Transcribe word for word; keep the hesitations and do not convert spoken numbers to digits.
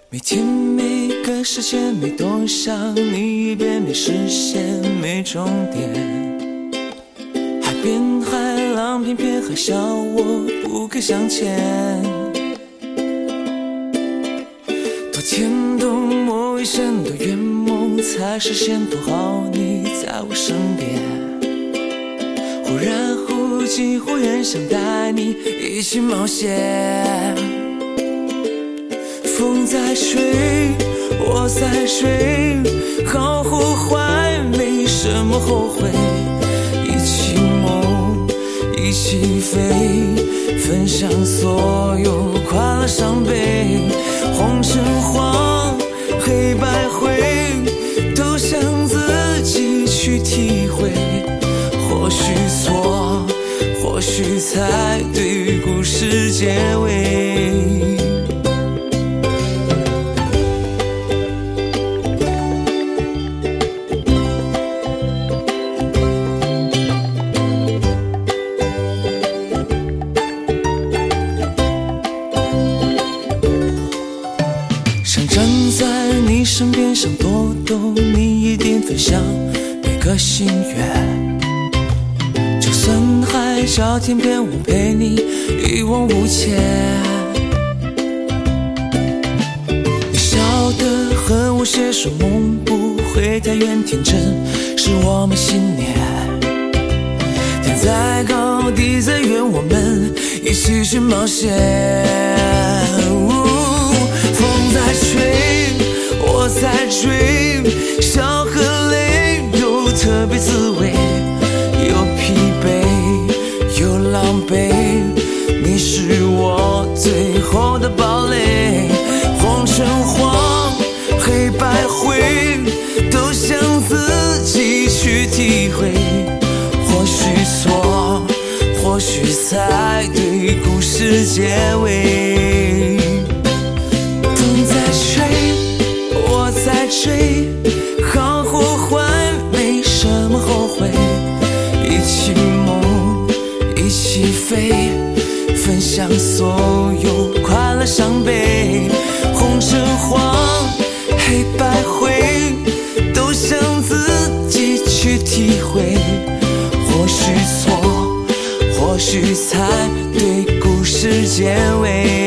每天每个时间，每多想你一遍，没实现，没终点。海边海浪偏偏还笑我不肯向前。多天多么危险，多圆梦才实现，多好你在我身边。忽然忽近忽远，想带你一起冒险。风在吹，我在追，好或坏没什么后悔。一起梦，一起飞，分享所有快乐伤悲。红橙黄，黑白灰，都想自己去体会。或许错，或许才对，故事结尾。想站在你身边，想多懂你一点，分享每个心愿。就算海角天边，我陪你一往无前。你笑得和我携手，梦不会太远，天真是我们信念。天再高地再远，我们一起去冒险。风在吹，我在追，笑和泪有特别滋味，有疲惫，有狼狈，你是我最后的堡垒。红橙黄，黑白灰，都想自己去体会。或许错，或许才对，故事结尾。追，好或坏没什么后悔。一起梦，一起飞，分享所有快乐伤悲。红橙黄，黑白灰，都想自己去体会。或许错，或许才对，故事结尾。